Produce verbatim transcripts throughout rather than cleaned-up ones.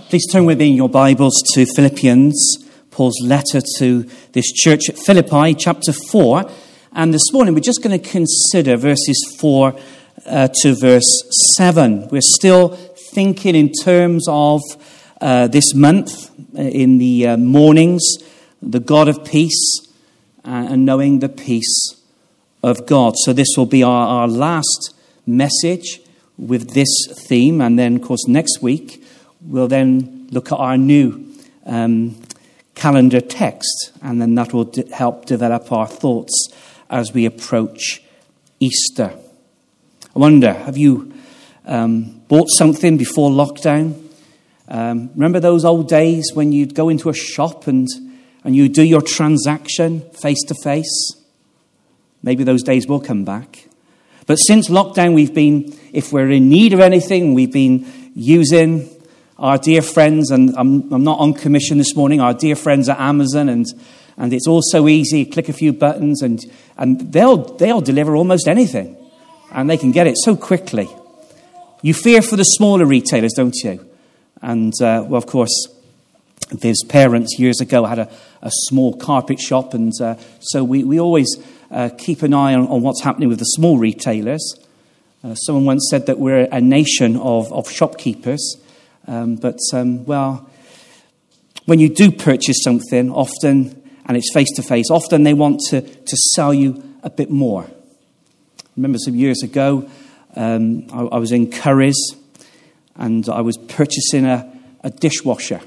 Please turn with me in your Bibles to Philippians, Paul's letter to this church at Philippi, chapter four. And this morning we're just going to consider verses four uh, to verse seven. We're still thinking in terms of uh, this month, uh, in the uh, mornings, the God of peace, uh, and knowing the peace of God. So this will be our, our last message with this theme. And then, of course, next week, we'll then look at our new um, calendar text, and then that will d- help develop our thoughts as we approach Easter. I wonder, have you um, bought something before lockdown? Um, remember those old days when you'd go into a shop and, and you do your transaction face to face? Maybe those days will come back. But since lockdown, we've been, if we're in need of anything, we've been using our dear friends, and I'm, I'm not on commission this morning, our dear friends at Amazon, and and it's all so easy. Click a few buttons, and and they'll they'll deliver almost anything, and they can get it so quickly. You fear for the smaller retailers, don't you? And uh, well, of course, Viv's parents years ago had a, a small carpet shop, and uh, so we we always uh, keep an eye on, on what's happening with the small retailers. Uh, someone once said that we're a nation of of shopkeepers. Um, but, um, well, when you do purchase something, often, and it's face-to-face, often they want to, to sell you a bit more. I remember some years ago, um, I, I was in Currys, and I was purchasing a, a dishwasher.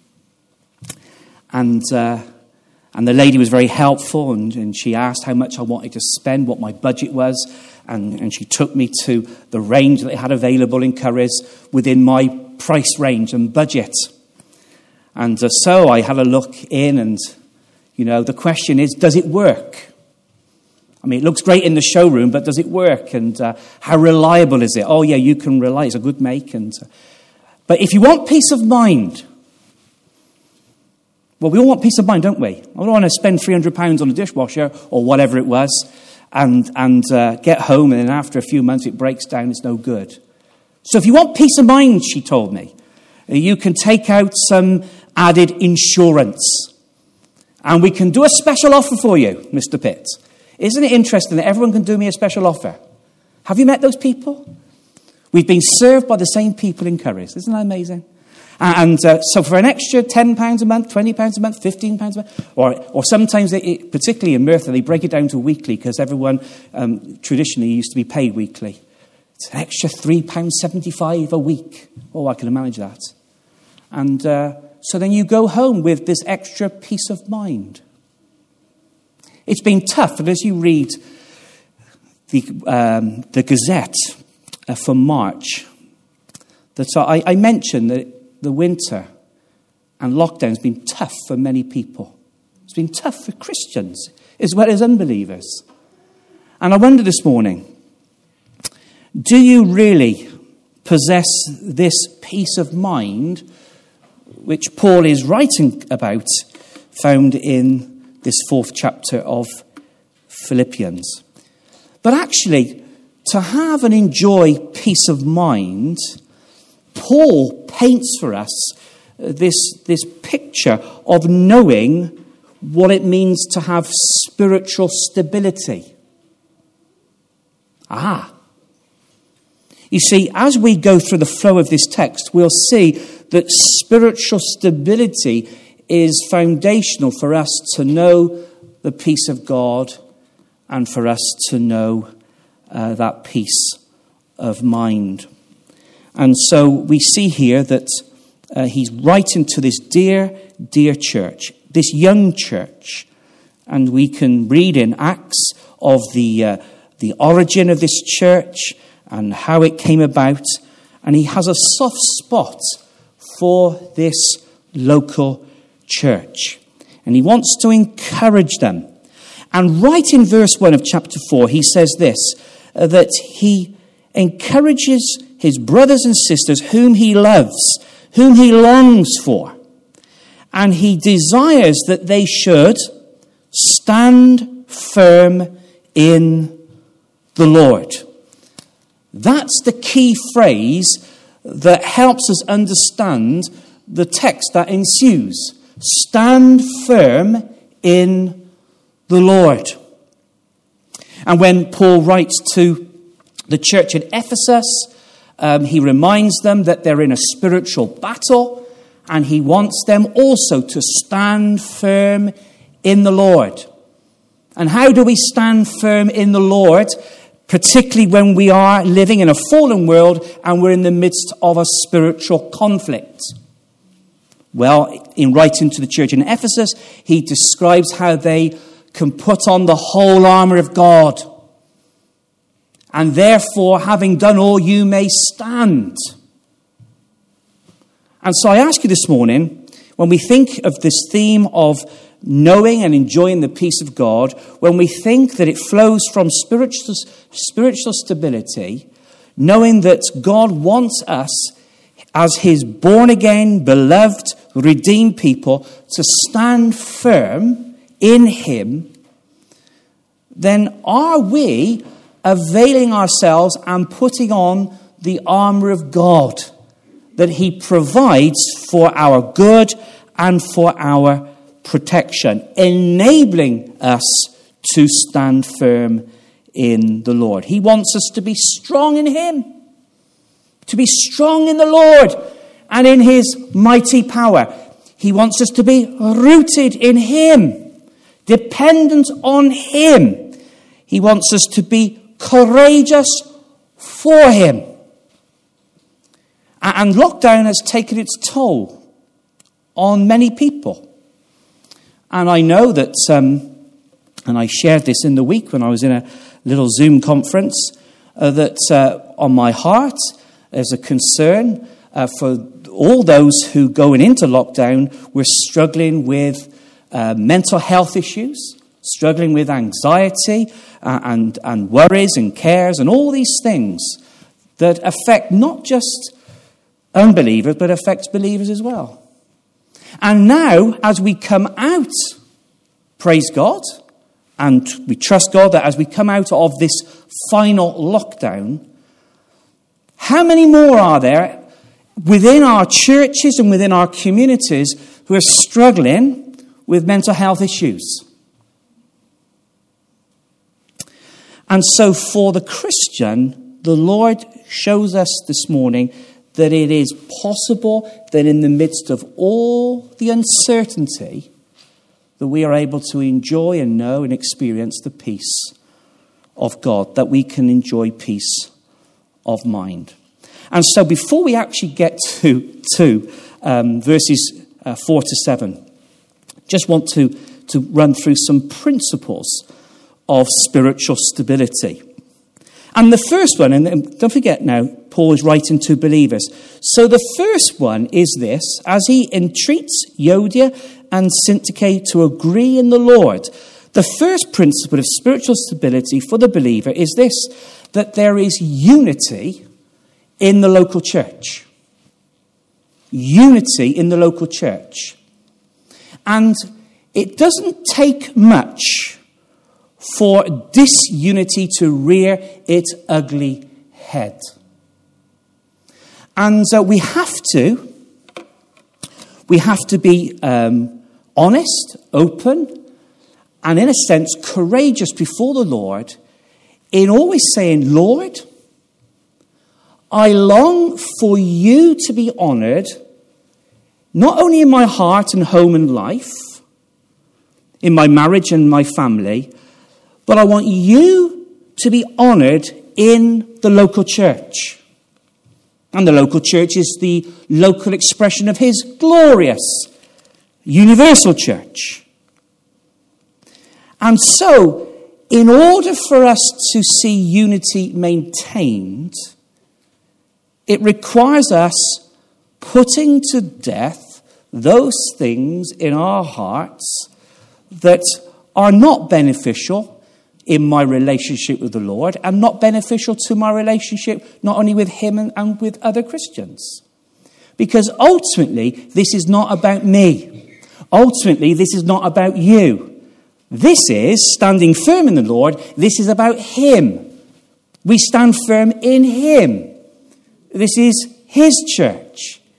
And uh, and the lady was very helpful, and, and she asked how much I wanted to spend, what my budget was, and, and she took me to the range that they had available in Currys within my price range and budget. And uh, so I had a look in, and, you know, the question is, does it work? I mean, it looks great in the showroom, but does it work? And uh, how reliable is it? Oh, yeah, you can rely. It's a good make. And uh, But if you want peace of mind, well, we all want peace of mind, don't we? I don't want to spend three hundred pounds on a dishwasher or whatever it was and, and uh, get home, and then after a few months it breaks down, it's no good. So if you want peace of mind, she told me, you can take out some added insurance. And we can do a special offer for you, Mister Pitt. Isn't it interesting that everyone can do me a special offer? Have you met those people? We've been served by the same people in Currys. Isn't that amazing? And uh, so for an extra ten pounds a month, twenty pounds a month, fifteen pounds a month, or or sometimes, they, particularly in Merthyr, they break it down to weekly because everyone um, traditionally used to be paid weekly. It's an extra three pounds seventy-five a week. Oh, I can manage that. And uh, so then you go home with this extra peace of mind. It's been tough, and as you read the um, the Gazette uh, for March, that I, I mentioned that the winter and lockdown has been tough for many people. It's been tough for Christians as well as unbelievers. And I wonder this morning, do you really possess this peace of mind which Paul is writing about, found in this fourth chapter of Philippians? But actually, to have and enjoy peace of mind, Paul paints for us this, this picture of knowing what it means to have spiritual stability. Ah. You see, as we go through the flow of this text, we'll see that spiritual stability is foundational for us to know the peace of God and for us to know uh, that peace of mind. And so we see here that uh, he's writing to this dear, dear church, this young church. And we can read in Acts of the uh, the origin of this church and how it came about. And he has a soft spot for this local church. And he wants to encourage them. And right in verse one of chapter four, he says this, uh, that he encourages his brothers and sisters whom he loves, whom he longs for. And he desires that they should stand firm in the Lord. That's the key phrase that helps us understand the text that ensues. Stand firm in the Lord. And when Paul writes to the church at Ephesus, um, he reminds them that they're in a spiritual battle, and he wants them also to stand firm in the Lord. And how do we stand firm in the Lord, particularly when we are living in a fallen world and we're in the midst of a spiritual conflict? Well, in writing to the church in Ephesus, he describes how they can put on the whole armour of God. And therefore, having done all, you may stand. And so I ask you this morning, when we think of this theme of knowing and enjoying the peace of God, when we think that it flows from spiritual, spiritual stability, knowing that God wants us as his born-again, beloved, redeemed people to stand firm in him, then are we availing ourselves and putting on the armour of God that he provides for our good and for our protection, enabling us to stand firm in the Lord. He wants us to be strong in him, to be strong in the Lord and in his mighty power. He wants us to be rooted in him, dependent on him. He wants us to be courageous for him. And lockdown has taken its toll on many people. And I know that, um, and I shared this in the week when I was in a little Zoom conference, uh, that uh, on my heart there's a concern uh, for all those who going into lockdown were struggling with uh, mental health issues, struggling with anxiety uh, and, and worries and cares and all these things that affect not just unbelievers, but affects believers as well. And now, as we come out, praise God, and we trust God that as we come out of this final lockdown, how many more are there within our churches and within our communities who are struggling with mental health issues? And so for the Christian, the Lord shows us this morning that it is possible that in the midst of all the uncertainty, that we are able to enjoy and know and experience the peace of God, that we can enjoy peace of mind. And so before we actually get to, to um, verses uh, four to seven, just want to, to run through some principles of spiritual stability. And the first one, and don't forget now, Paul is writing to believers. So the first one is this: as he entreats Euodia and Syntyche to agree in the Lord, the first principle of spiritual stability for the believer is this, that there is unity in the local church. Unity in the local church. And it doesn't take much for disunity to rear its ugly head. And uh, we have to, we have to be um, honest, open, and in a sense courageous before the Lord in always saying, Lord, I long for you to be honoured, not only in my heart and home and life, in my marriage and my family, but I want you to be honoured in the local church. And the local church is the local expression of his glorious, universal church. And so, in order for us to see unity maintained, it requires us putting to death those things in our hearts that are not beneficial in my relationship with the Lord, and not beneficial to my relationship not only with him and, and with other Christians. Because ultimately, this is not about me. Ultimately, this is not about you. This is standing firm in the Lord. This is about him. We stand firm in him. This is his church.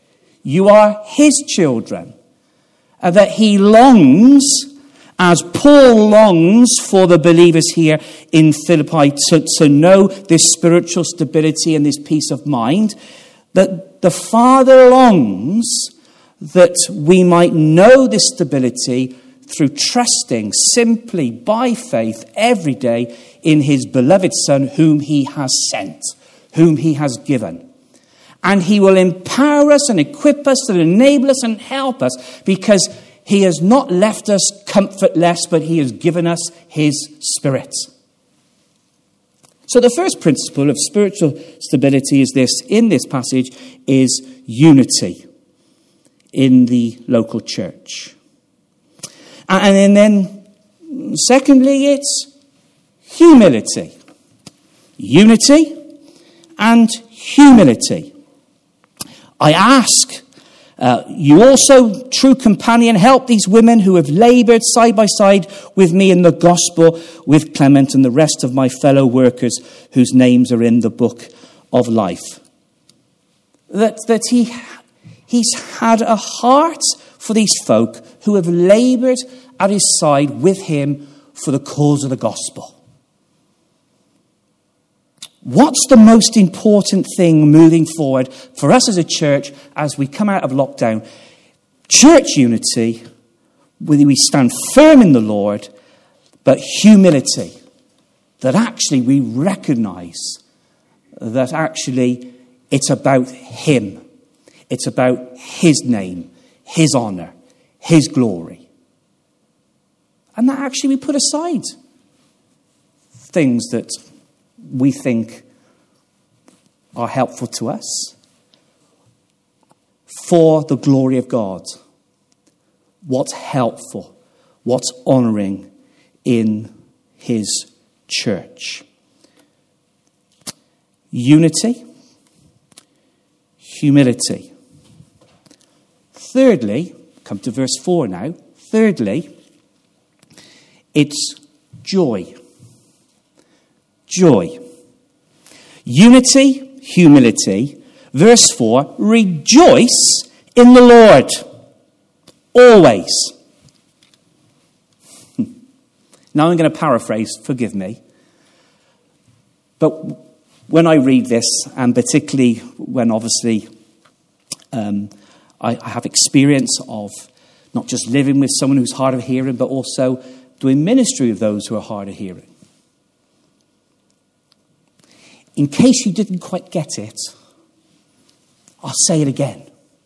You are his children. And that he longs, as Paul longs for the believers here in Philippi to, to know this spiritual stability and this peace of mind, that the Father longs that we might know this stability through trusting simply by faith every day in his beloved Son, whom he has sent, whom he has given. And he will empower us and equip us and enable us and help us, because he has not left us comfortless, but he has given us his Spirit. So the first principle of spiritual stability is this, in this passage, is unity in the local church. And then, secondly, it's humility. Unity and humility. I ask uh, you also, true companion, help these women who have laboured side by side with me in the gospel, with Clement and the rest of my fellow workers whose names are in the book of life. That, that he, he's had a heart for these folk who have laboured at his side with him for the cause of the gospel. What's the most important thing moving forward for us as a church as we come out of lockdown? Church unity, where we stand firm in the Lord, but humility. That actually we recognise that actually it's about him. It's about his name, his honour, his glory. And that actually we put aside things that we think are helpful to us for the glory of God. What's helpful, what's honouring in his church. Unity, humility. Thirdly, come to verse four now. Thirdly, it's joy. Joy. Unity, humility. Verse four, rejoice in the Lord. Always. Now I'm going to paraphrase, forgive me. But when I read this, and particularly when obviously um, I, I have experience of not just living with someone who's hard of hearing, but also doing ministry with those who are hard of hearing. In case you didn't quite get it, I'll say it again.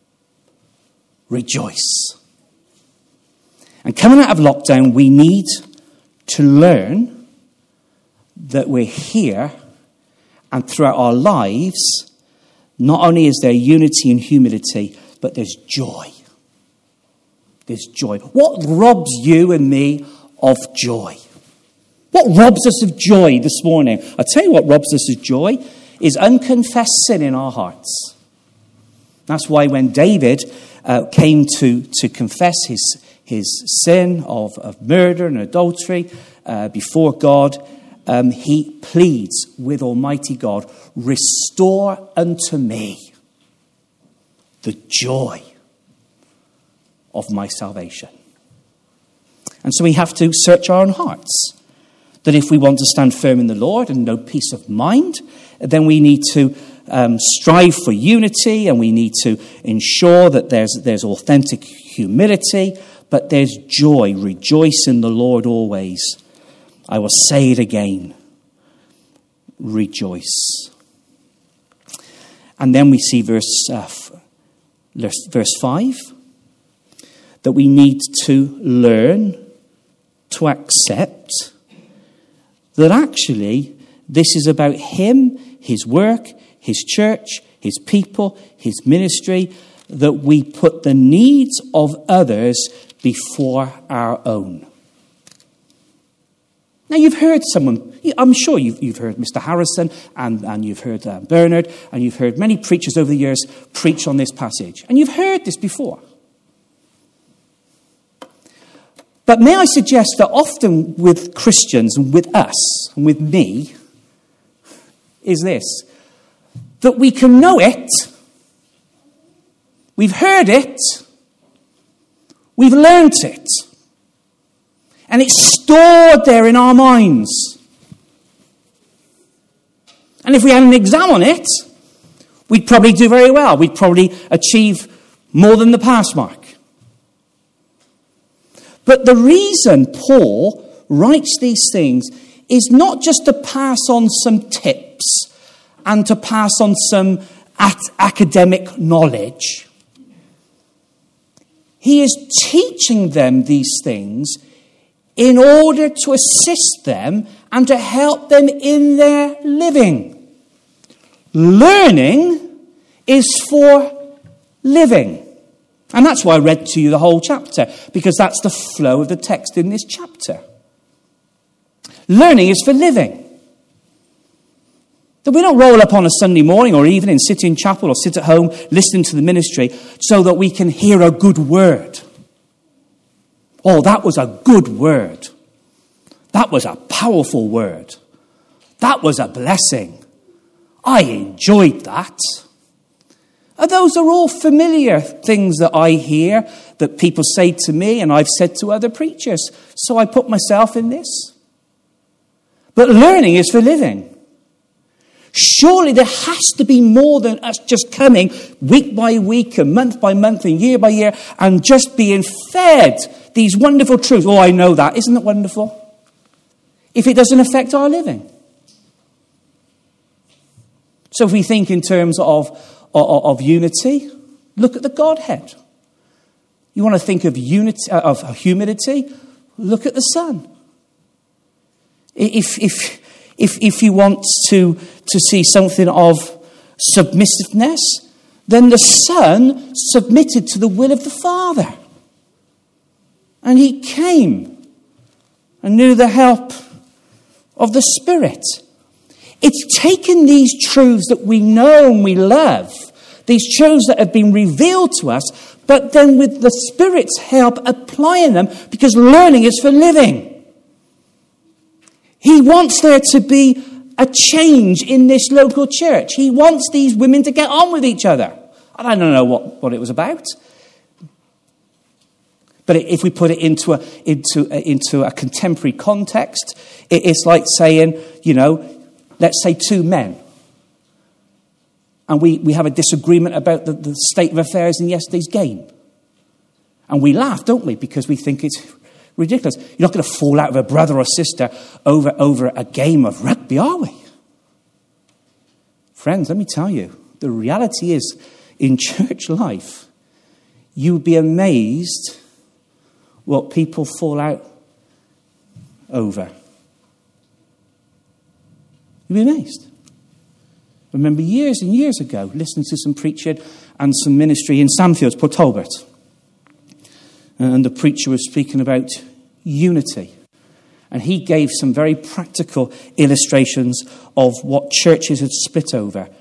Rejoice. And coming out of lockdown, we need to learn that we're here, and throughout our lives, not only is there unity and humility, but there's joy. There's joy. What robs you and me of joy? What robs us of joy this morning? I'll tell you what robs us of joy is unconfessed sin in our hearts. That's why when David uh, came to, to confess his, his sin of, of murder and adultery uh, before God, um, he pleads with Almighty God, restore unto me the joy of my salvation. And so we have to search our own hearts. That if we want to stand firm in the Lord and know peace of mind, then we need to um, strive for unity, and we need to ensure that there's there's authentic humility, but there's joy. Rejoice in the Lord always. I will say it again. Rejoice. And then we see verse uh, verse five, that we need to learn to accept that actually this is about him, his work, his church, his people, his ministry, that we put the needs of others before our own. Now you've heard someone, I'm sure you've, you've heard Mister Harrison, and, and you've heard uh, Bernard, and you've heard many preachers over the years preach on this passage. And you've heard this before. But may I suggest that often with Christians and with us and with me is this, that we can know it, We've heard it. We've learnt it. And it's stored there in our minds. And if we had an exam on it, we'd probably do very well. We'd probably achieve more than the pass mark. But the reason Paul writes these things is not just to pass on some tips and to pass on some academic knowledge. He is teaching them these things in order to assist them and to help them in their living. Learning is for living. And that's why I read to you the whole chapter, because that's the flow of the text in this chapter. Learning is for living. That we don't roll up on a Sunday morning or evening, sit in chapel or sit at home listening to the ministry so that we can hear a good word. Oh, that was a good word. That was a powerful word. That was a blessing. I enjoyed that. And those are all familiar things that I hear, that people say to me and I've said to other preachers. So I put myself in this. But learning is for living. Surely there has to be more than us just coming week by week and month by month and year by year and just being fed these wonderful truths. Oh, I know that. Isn't it wonderful? If it doesn't affect our living. So if we think in terms of, of, of unity, look at the Godhead. You want to think of unity, of humility? Look at the Son. If if if if you want to to see something of submissiveness, then the Son submitted to the will of the Father. And he came and knew the help of the Spirit. It's taken these truths that we know and we love, these truths that have been revealed to us, but then with the Spirit's help applying them, because learning is for living. He wants there to be a change in this local church. He wants these women to get on with each other. I don't know what, what it was about. But if we put it into a, into, a, into a contemporary context, it's like saying, you know, let's say two men. And we, we have a disagreement about the, the state of affairs in yesterday's game. And we laugh, don't we? Because we think it's ridiculous. You're not going to fall out with a brother or sister over, over a game of rugby, are we? Friends, let me tell you, the reality is, in church life, you'd be amazed what people fall out over. You'd be amazed. I remember years and years ago listening to some preaching and some ministry in Sandfields, Port Talbot. And the preacher was speaking about unity. And he gave some very practical illustrations of what churches had split over.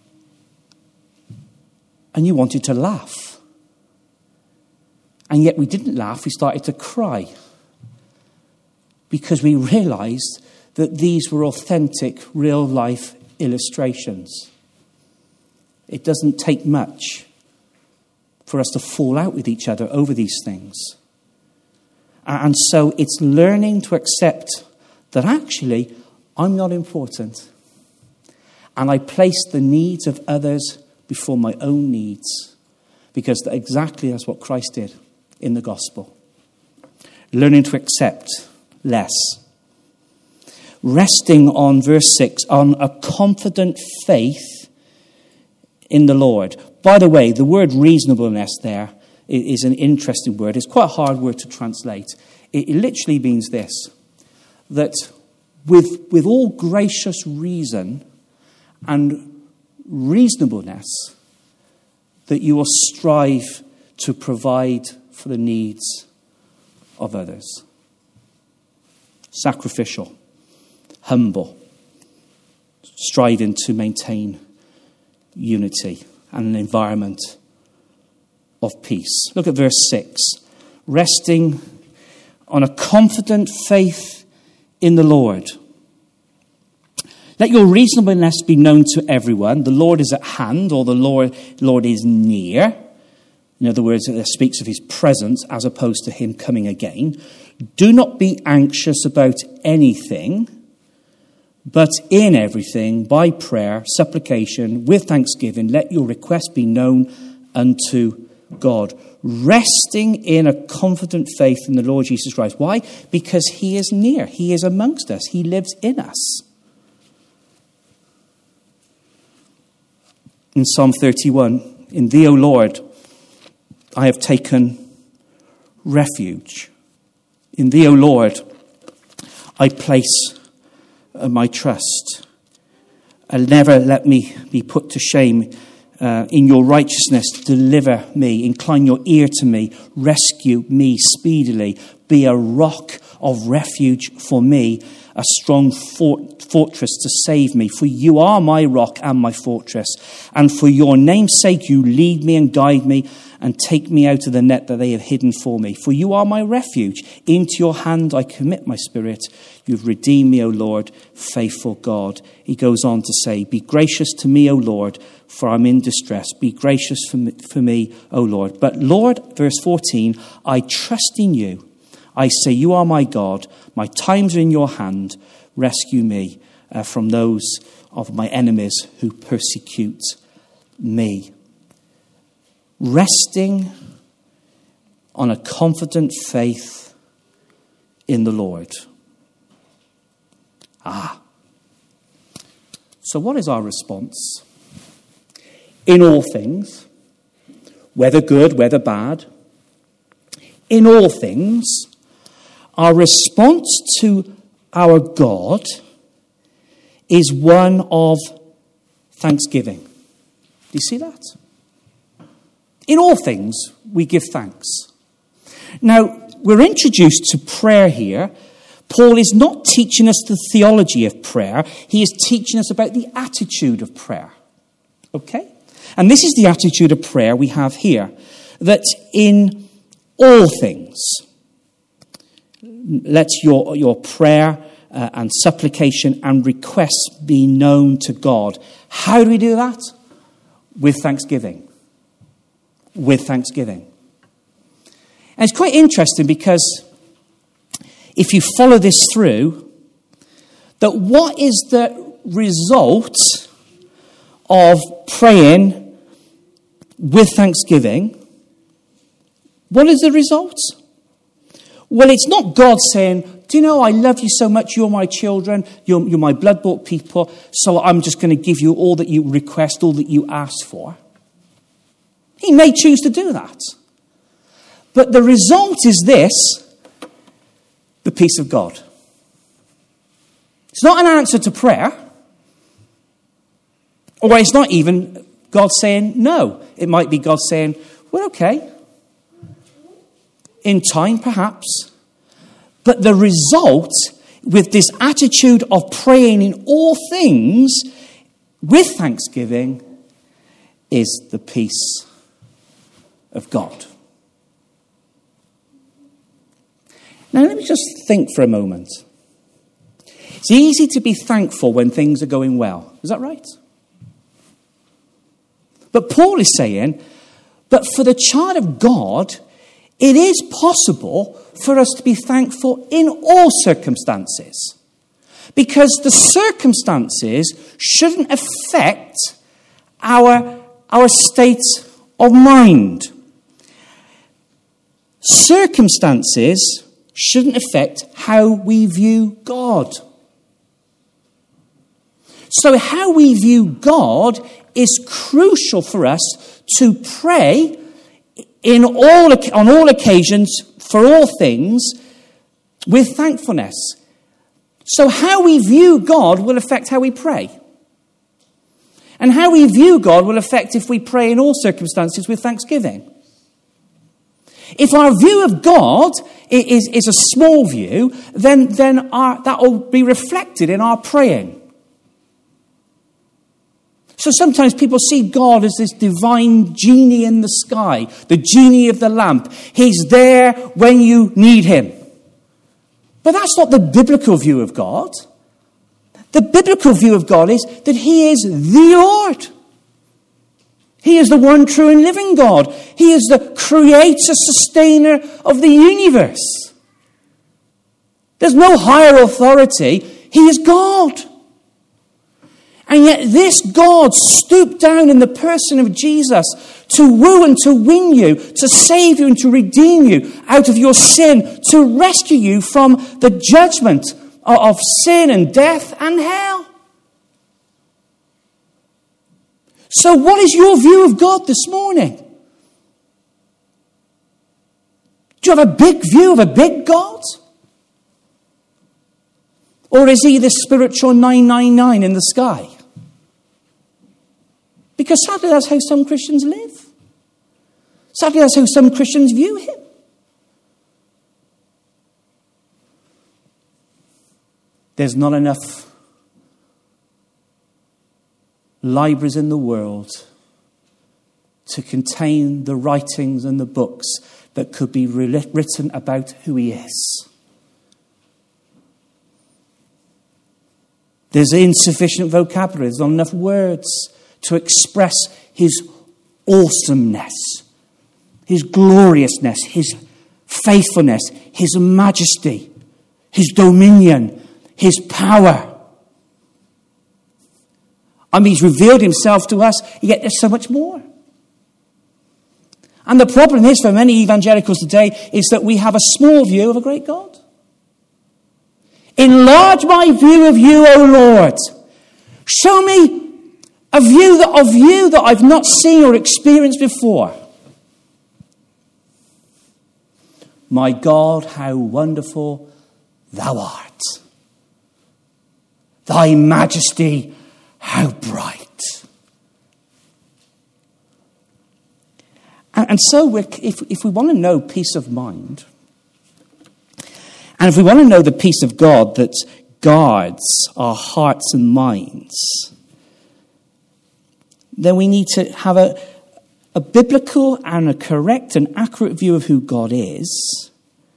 And you wanted to laugh. And yet we didn't laugh, we started to cry. Because we realised that these were authentic, real-life illustrations. It doesn't take much for us to fall out with each other over these things. And so it's learning to accept that actually I'm not important. And I place the needs of others before my own needs. Because exactly that's what Christ did in the gospel. Learning to accept less. Resting on verse six, on a confident faith in the Lord. By the way, the word reasonableness there is an interesting word. It's quite a hard word to translate. It literally means this, that with, with all gracious reason and reasonableness, that you will strive to provide for the needs of others. Sacrificial, humble, striving to maintain unity and an environment of peace. Look at verse six. Resting on a confident faith in the Lord. Let your reasonableness be known to everyone. The Lord is at hand, or the Lord, Lord is near. In other words, it speaks of his presence as opposed to him coming again. Do not be anxious about anything, but in everything, by prayer, supplication, with thanksgiving, let your requests be known unto God. Resting in a confident faith in the Lord Jesus Christ. Why? Because he is near. He is amongst us. He lives in us. In Psalm thirty-one, in thee, O Lord, I have taken refuge. In thee, O Lord, I place my trust. And never let me be put to shame. Uh, in your righteousness, deliver me. Incline your ear to me. Rescue me speedily. Be a rock of refuge for me, a strong fort- fortress to save me. For you are my rock and my fortress. And for your name's sake, you lead me and guide me and take me out of the net that they have hidden for me. For you are my refuge. Into your hand I commit my spirit. You've redeemed me, O Lord, faithful God. He goes on to say, be gracious to me, O Lord, for I'm in distress. Be gracious for me, for me, O Lord. But Lord, verse fourteen, I trust in you. I say, you are my God. My times are in your hand. Rescue me uh, from those of my enemies who persecute me. Resting on a confident faith in the Lord. Ah. So what is our response? In all things, whether good, whether bad, in all things, our response to our God is one of thanksgiving. Do you see that? In all things, we give thanks. Now, we're introduced to prayer here. Paul is not teaching us the theology of prayer. He is teaching us about the attitude of prayer. Okay? And this is the attitude of prayer we have here. That in all things, let your, your prayer uh, and supplication and requests be known to God. How do we do that? With thanksgiving. With thanksgiving. And it's quite interesting because if you follow this through, that what is the result of praying with thanksgiving? What is the result? Well, it's not God saying, do you know, I love you so much, you're my children, you're, you're my blood-bought people, so I'm just going to give you all that you request, all that you ask for. He may choose to do that. But the result is this, the peace of God. It's not an answer to prayer, or it's not even God saying no. It might be God saying, well, okay, in time perhaps. But the result with this attitude of praying in all things with thanksgiving is the peace of God. Now let me just think for a moment. It's easy to be thankful when things are going well. Is that right? But Paul is saying that for the child of God, it is possible for us to be thankful in all circumstances. Because the circumstances shouldn't affect our, our state of mind. Circumstances shouldn't affect how we view God. So how we view God is crucial for us to pray in all, on all occasions, for all things, with thankfulness. So how we view God will affect how we pray. And how we view God will affect if we pray in all circumstances with thanksgiving. If our view of God is, is a small view, then, then our, that will be reflected in our praying. So sometimes people see God as this divine genie in the sky, the genie of the lamp. He's there when you need him. But that's not the biblical view of God. The biblical view of God is that he is the Lord. He is the one true and living God. He is the creator, sustainer of the universe. There's no higher authority. He is God. And yet this God stooped down in the person of Jesus to woo and to win you, to save you and to redeem you out of your sin, to rescue you from the judgment of sin and death and hell. So what is your view of God this morning? Do you have a big view of a big God? Or is he the spiritual nine nine nine in the sky? Because sadly that's how some Christians live. Sadly that's how some Christians view him. There's not enough libraries in the world to contain the writings and the books that could be written about who he is. There's insufficient vocabulary. There's not enough words to express his awesomeness, his gloriousness, his faithfulness, his majesty, his dominion, his power. I mean, he's revealed himself to us, yet there's so much more. And the problem is for many evangelicals today is that we have a small view of a great God. Enlarge my view of you, O Lord. Show me a view that, of you that I've not seen or experienced before. My God, how wonderful thou art. Thy majesty, how bright. And, and so we're, if, if we want to know peace of mind, and if we want to know the peace of God that guards our hearts and minds, then we need to have a, a biblical and a correct and accurate view of who God is.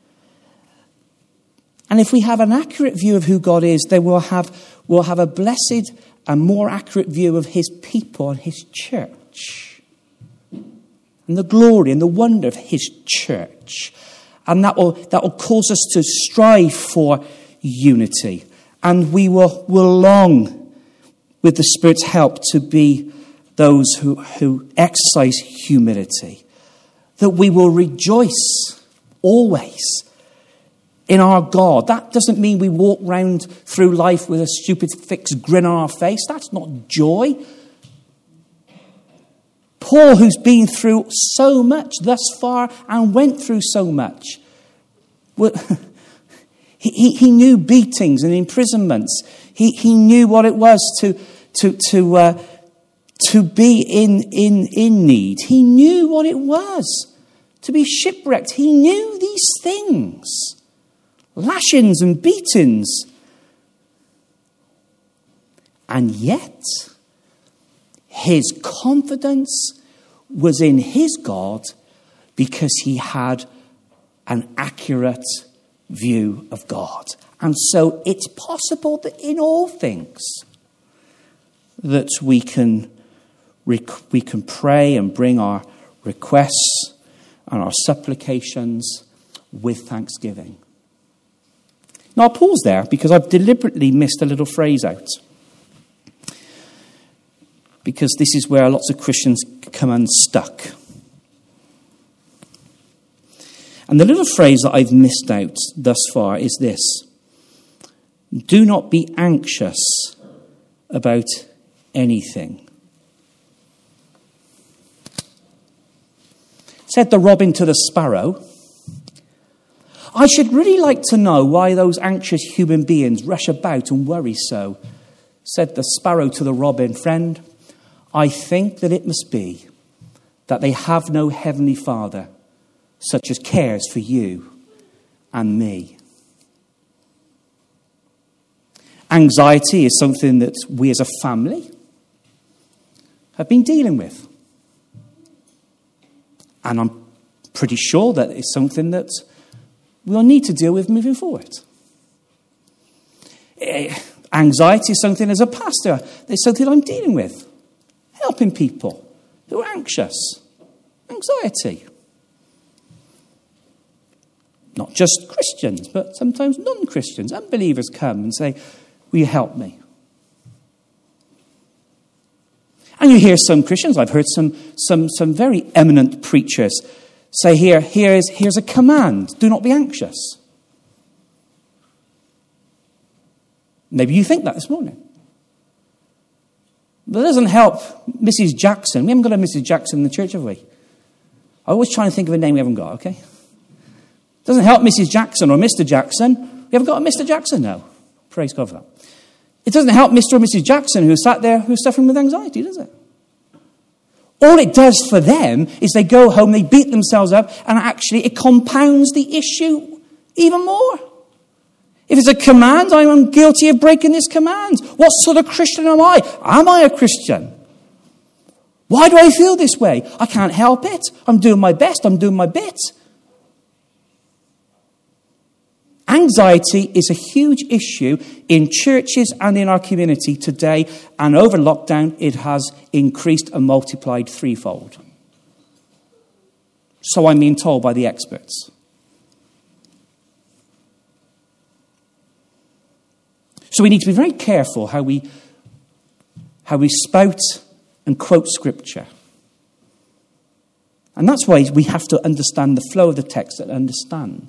And if we have an accurate view of who God is, then we'll have, we'll have a blessed and more accurate view of his people and his church. And the glory and the wonder of his church. And that will, that will cause us to strive for unity. And we will, will long, with the Spirit's help, to be those who, who exercise humility. That we will rejoice always in our God. That doesn't mean we walk round through life with a stupid fixed grin on our face. That's not joy. Paul, who's been through so much thus far and went through so much, he, he knew beatings and imprisonments. He, he knew what it was to to to uh, to be in, in, in need. He knew what it was to be shipwrecked. He knew these things. Lashings and beatings. And yet, his confidence was in his God because he had an accurate view of God. And so it's possible that in all things that we can we can pray and bring our requests and our supplications with thanksgiving. Now I'll pause there because I've deliberately missed a little phrase out. Because this is where lots of Christians come unstuck. And the little phrase that I've missed out thus far is this. Do not be anxious about anything. Said the robin to the sparrow, I should really like to know why those anxious human beings rush about and worry so. Said the sparrow to the robin, friend, I think that it must be that they have no heavenly Father such as cares for you and me. Anxiety is something that we as a family have been dealing with. And I'm pretty sure that it's something that we'll need to deal with moving forward. Anxiety is something as a pastor, it's something I'm dealing with. Helping people who are anxious. Anxiety. Not just Christians, but sometimes non-Christians, unbelievers come and say, will you help me? And you hear some Christians, I've heard some, some, some very eminent preachers say here, here is, here's a command, do not be anxious. Maybe you think that this morning. But it doesn't help Missus Jackson. We haven't got a Missus Jackson in the church, have we? I always try and think of a name we haven't got, okay? It doesn't help Missus Jackson or Mister Jackson. We haven't got a Mister Jackson now. Praise God for that. It doesn't help Mister or Missus Jackson who sat there who's suffering with anxiety, does it? All it does for them is they go home, they beat themselves up, and actually it compounds the issue even more. If it's a command, I am guilty of breaking this command. What sort of Christian am I? Am I a Christian? Why do I feel this way? I can't help it. I'm doing my best. I'm doing my bit. Anxiety is a huge issue in churches and in our community today, and over lockdown it has increased and multiplied threefold. So I'm being told by the experts. So we need to be very careful how we, how we spout and quote Scripture. And that's why we have to understand the flow of the text and understand.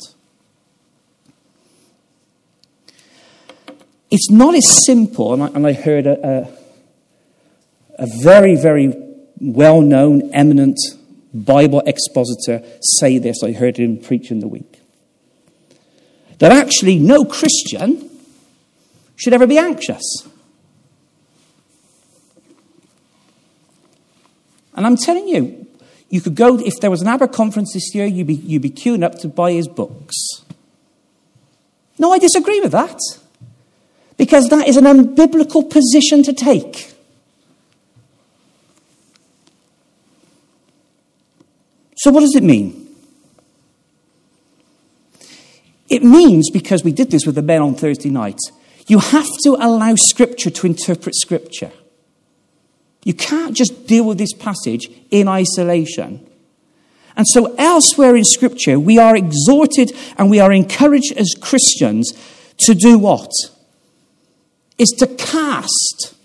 It's not as simple, and I, and I heard a, a, a very, very well-known, eminent Bible expositor say this. I heard him preach in the week. That actually no Christian should ever be anxious. And I'm telling you, you could go, if there was an ABBA conference this year, you'd be, you'd be queuing up to buy his books. No, I disagree with that. Because that is an unbiblical position to take. So what does it mean? It means, because we did this with the men on Thursday night, you have to allow Scripture to interpret Scripture. You can't just deal with this passage in isolation. And so elsewhere in Scripture, we are exhorted and we are encouraged as Christians to do what? Is to cast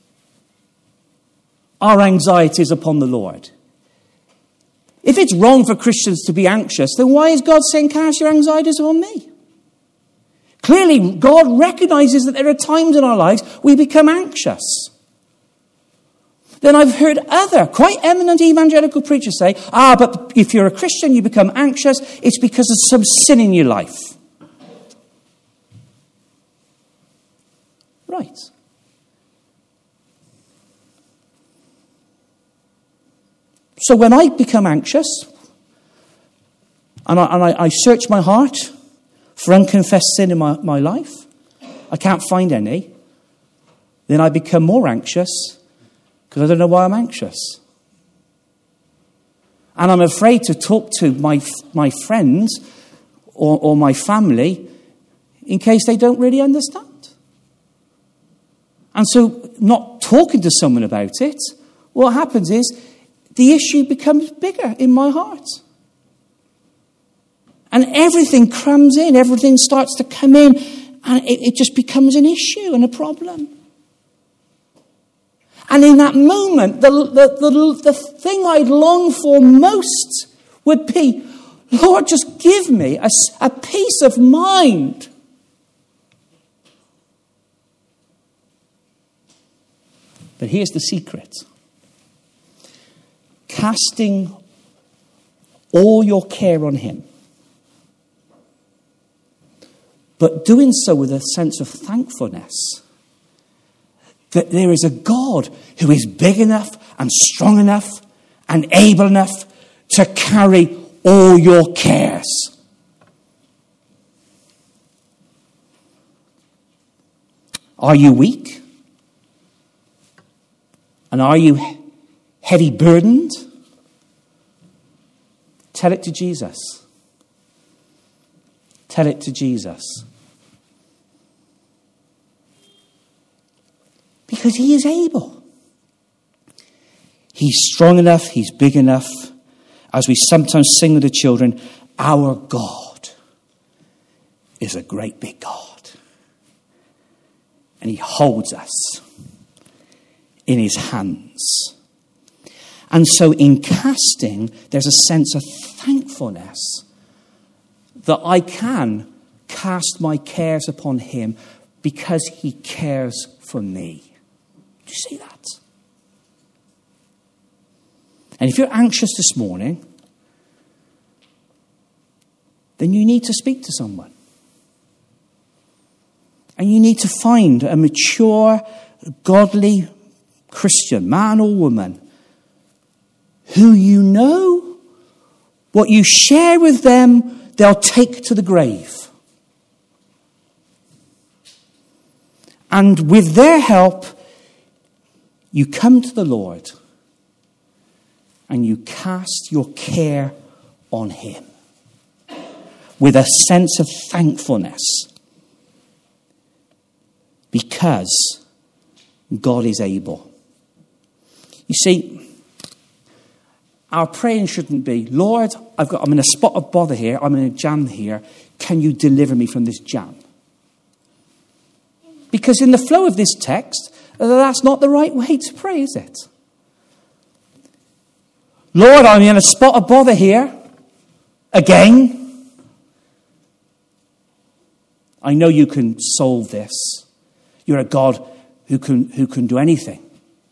our anxieties upon the Lord. If it's wrong for Christians to be anxious, then why is God saying cast your anxieties upon me? Clearly, God recognizes that there are times in our lives we become anxious. Then I've heard other quite eminent evangelical preachers say, ah, but if you're a Christian, you become anxious, it's because of some sin in your life. Right. So when I become anxious, and I, and I, I search my heart for unconfessed sin in my, my life, I can't find any, then I become more anxious because I don't know why I'm anxious. And I'm afraid to talk to my, my friends or, or my family in case they don't really understand. And so not talking to someone about it, what happens is the issue becomes bigger in my heart. And everything crumbs in, everything starts to come in, and it, it just becomes an issue and a problem. And in that moment, the, the, the, the thing I'd long for most would be, Lord, just give me a, a peace of mind. But here's the secret. Casting all your care on him, but doing so with a sense of thankfulness that there is a God who is big enough and strong enough and able enough to carry all your cares. Are you weak? And are you heavy burdened? Tell it to Jesus. Tell it to Jesus. Because he is able. He's strong enough. He's big enough. As we sometimes sing with the children, our God is a great big God. And he holds us in his hands. And so in casting, there's a sense of thankfulness that I can cast my cares upon him because he cares for me. Do you see that? And if you're anxious this morning, then you need to speak to someone. And you need to find a mature, godly Christian, man or woman, who you know what you share with them, they'll take to the grave. And with their help, you come to the Lord and you cast your care on him with a sense of thankfulness because God is able. You see, our praying shouldn't be, Lord, I've got, I'm in a spot of bother here, I'm in a jam here, can you deliver me from this jam? Because in the flow of this text, that's not the right way to pray, is it? Lord, I'm in a spot of bother here. Again. I know you can solve this. You're a God who can, who can do anything.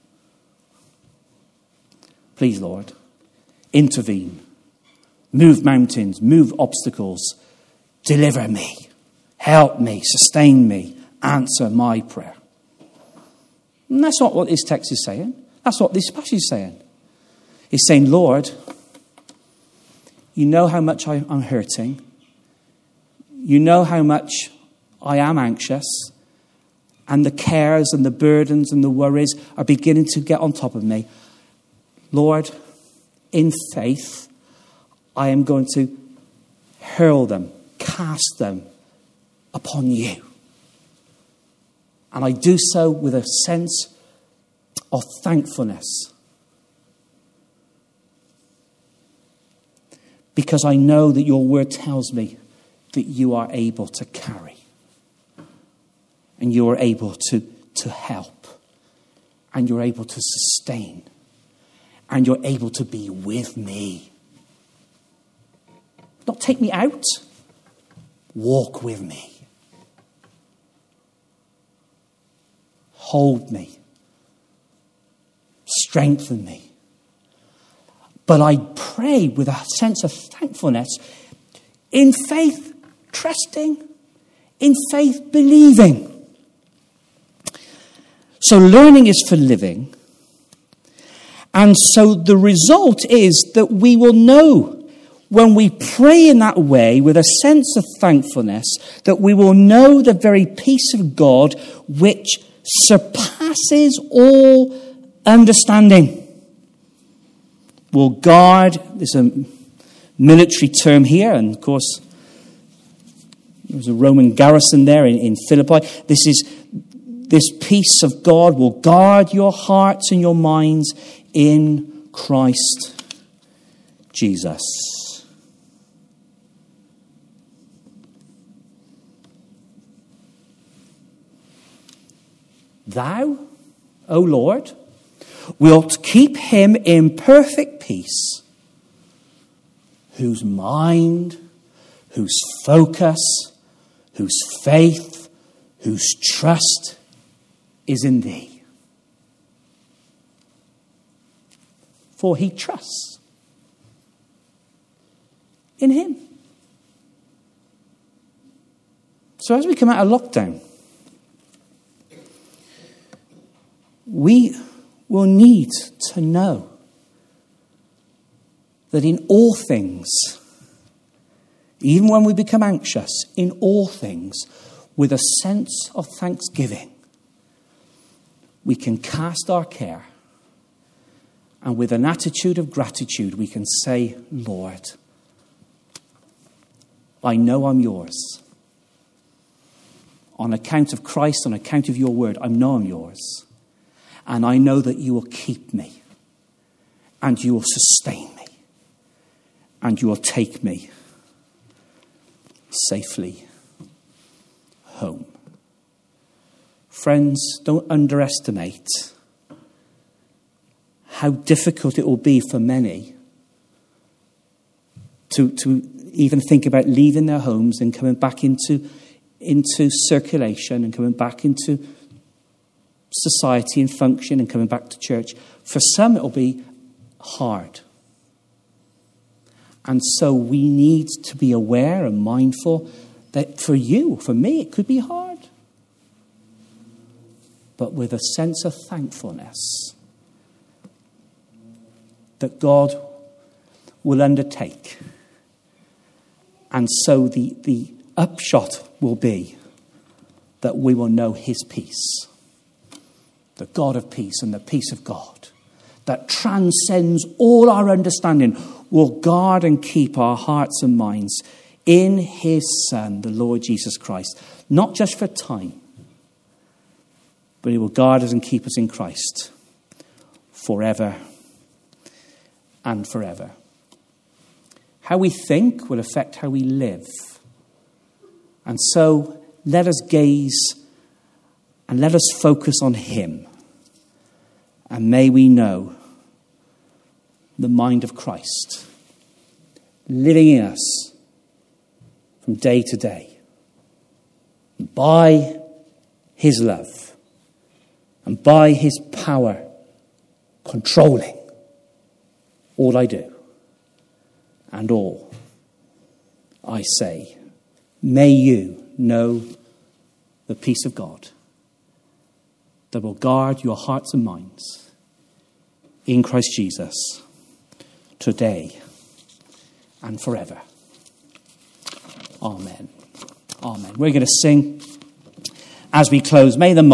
Please, Lord, intervene. Move mountains. Move obstacles. Deliver me. Help me. Sustain me. Answer my prayer. And that's not what this text is saying. That's what this passage is saying. It's saying, Lord, you know how much I, I'm hurting. You know how much I am anxious. And the cares and the burdens and the worries are beginning to get on top of me. Lord, in faith, I am going to hurl them, cast them upon you. And I do so with a sense of thankfulness. Because I know that your word tells me that you are able to carry. And you are able to, to help. And you're able to sustain. And you're able to be with me. Not take me out. Walk with me. Hold me. Strengthen me. But I pray with a sense of thankfulness, in faith trusting, in faith believing. So learning is for living. And so the result is that we will know when we pray in that way with a sense of thankfulness, that we will know the very peace of God which surpasses all understanding. Will guard, there's a military term here, and of course there was a Roman garrison there in, in Philippi. This is this peace of God will guard your hearts and your minds in Christ Jesus. Thou, O Lord, wilt keep him in perfect peace, whose mind, whose focus, whose faith, whose trust is in thee. For he trusts in him. So as we come out of lockdown, we will need to know that in all things, even when we become anxious, in all things, with a sense of thanksgiving, we can cast our care. And with an attitude of gratitude, we can say, Lord, I know I'm yours. On account of Christ, on account of your word, I know I'm yours. And I know that you will keep me. and you will sustain me, and you will take me safely home. Friends, don't underestimate how difficult it will be for many to, to even think about leaving their homes and coming back into, into circulation and coming back into society and function and coming back to church. For some, it will be hard. And so we need to be aware and mindful that for you, for me, it could be hard. But with a sense of thankfulness that God will undertake. And so the, the upshot will be that we will know his peace. The God of peace and the peace of God that transcends all our understanding will guard and keep our hearts and minds in his Son, the Lord Jesus Christ. Not just for time, but he will guard us and keep us in Christ forever and forever. How we think will affect how we live. And so let us gaze and let us focus on him. And may we know the mind of Christ living in us from day to day by his love and by his power controlling all I do and all I say. May you know the peace of God that will guard your hearts and minds in Christ Jesus today and forever. Amen. Amen. We're going to sing as we close. May the